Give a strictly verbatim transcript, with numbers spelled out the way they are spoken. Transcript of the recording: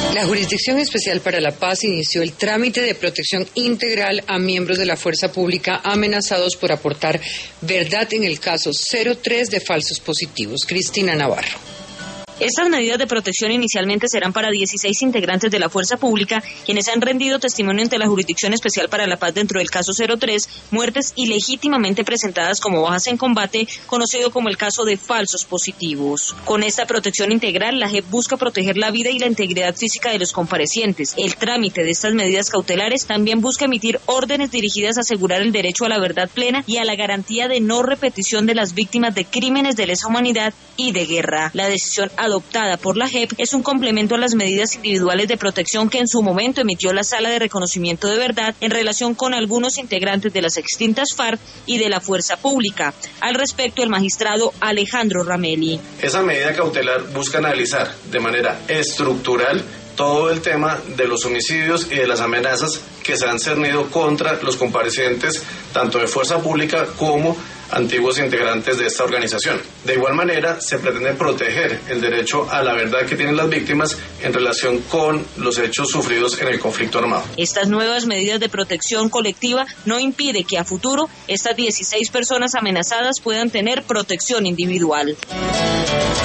La Jurisdicción Especial para la Paz inició el trámite de protección integral a miembros de la fuerza pública amenazados por aportar verdad en el caso cero tres de falsos positivos. Cristina Navarro. Estas medidas de protección inicialmente serán para dieciséis integrantes de la fuerza pública, quienes han rendido testimonio ante la Jurisdicción Especial para la Paz dentro del caso cero tres, muertes ilegítimamente presentadas como bajas en combate, conocido como el caso de falsos positivos. Con esta protección integral, la J E P busca proteger la vida y la integridad física de los comparecientes. El trámite de estas medidas cautelares también busca emitir órdenes dirigidas a asegurar el derecho a la verdad plena y a la garantía de no repetición de las víctimas de crímenes de lesa humanidad y de guerra. La decisión adoptada por la J E P es un complemento a las medidas individuales de protección que en su momento emitió la Sala de Reconocimiento de Verdad en relación con algunos integrantes de las extintas FARC y de la Fuerza Pública. Al respecto, el magistrado Alejandro Ramelli. Esa medida cautelar busca analizar de manera estructural todo el tema de los homicidios y de las amenazas que se han cernido contra los comparecientes, tanto de Fuerza Pública como antiguos integrantes de esta organización. De igual manera, se pretende proteger el derecho a la verdad que tienen las víctimas en relación con los hechos sufridos en el conflicto armado. Estas nuevas medidas de protección colectiva no impiden que a futuro estas dieciséis personas amenazadas puedan tener protección individual.